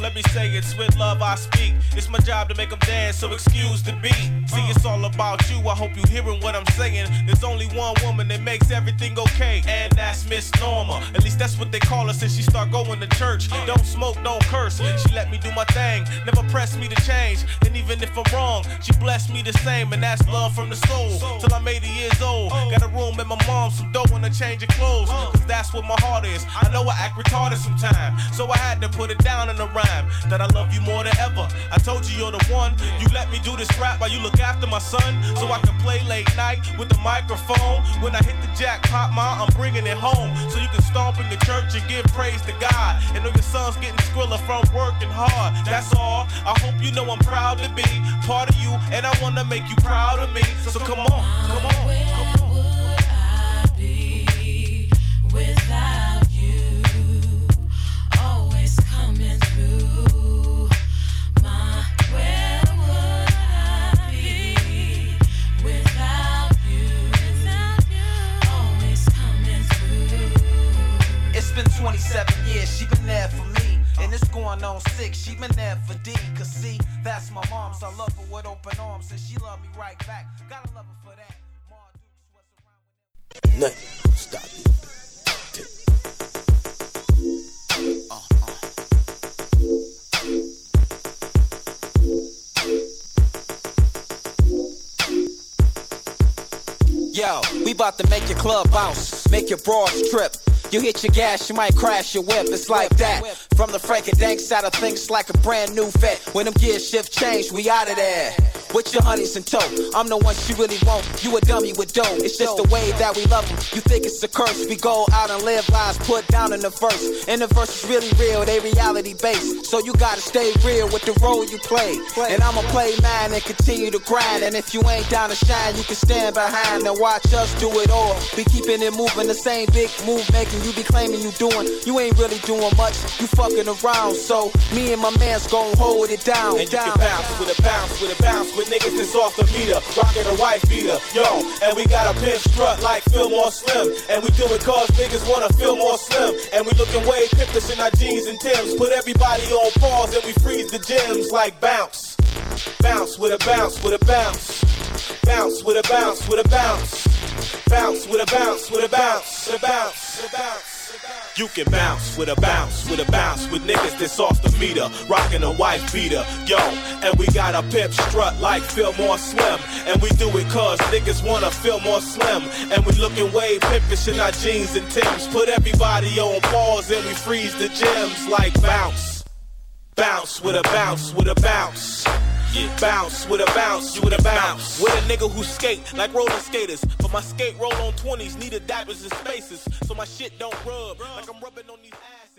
let me say it's with love I speak. It's my job to make them dance, so excuse the beat. See, it's all about you, I hope you hearing what I'm saying. There's only one woman that makes everything okay, and that's Miss Norma. At least that's what they call her since she start going to church. Don't smoke, don't curse, she let me do my thing. Never pressed me to change, and even if I'm wrong, she blessed me the same, and that's love from the soul. Till I'm 80 years old, got a room at my mom's, some dough and a change of clothes, cause that's what my heart is. I know I act retarded sometimes, so I had to put it down in a rhyme, that I love you more than ever. I told you you're the one, you let me do this rap while you look after my son, so I can play late night with the microphone. When I hit the jackpot, ma, I'm bringing it home, so you can stomp in the church and give praise to God, and know your son's getting skrilla from working hard. That's all, I hope you know I'm proud to be part of you, and I wanna make you proud of me, so come on, come on. Where would I be without you? Always coming through. Where would I be without you? Always coming through. It's been 27 years, she been there for me. And it's going on 6, she been there for D. Cause see, that's my mom, so I love her with open arms, and she love me right back. Gotta love her for that. Ma Dukes was around. Nothing will stop you. Yo, we bout to make your club bounce, make your broads trip. You hit your gas, you might crash your whip. It's like that. From the Frank-a-dank side of things, like a brand new vet. When them gears shift change, we out of there. With your honeys in tow, I'm the one she really want. You a dummy with dough, it's just the way that we love them. You think it's a curse, we go out and live lives put down in the verse. And the verse is really real, they reality based. So you gotta stay real with the role you play. And I'ma play mine and continue to grind. And if you ain't down to shine, you can stand behind and watch us do it all. We keeping it moving, the same big move making you be claiming you doing. You ain't really doing much, you fucking around. So me and my man's gon' hold it down. And you can bounce with a bounce with a bounce with niggas that's off the meter, rockin' a white beater, yo. And we got a pimp strut like Feel More Slim, and we do it cause niggas wanna feel more slim. And we looking way pimpish in our jeans and Timbs. Put everybody on pause and we freeze the gems like bounce. Bounce with a bounce with a bounce. Bounce with a bounce with a bounce. Bounce with a bounce with a bounce with a bounce with a bounce. You can bounce with a bounce with a bounce with niggas that's off the meter, rockin' a white beater, yo. And we got a pimp strut like Feel More Slim, and we do it cause niggas wanna feel more slim. And we looking way pimpish in our jeans and Timbs. Put everybody on pause and we freeze the gems like bounce. Bounce with a bounce with a bounce. Yeah. Bounce with a bounce, you with a bounce. With a nigga who skate like roller skaters. But my skate roll on 20s, need adapters and spaces. So my shit don't rub like I'm rubbing on these ass.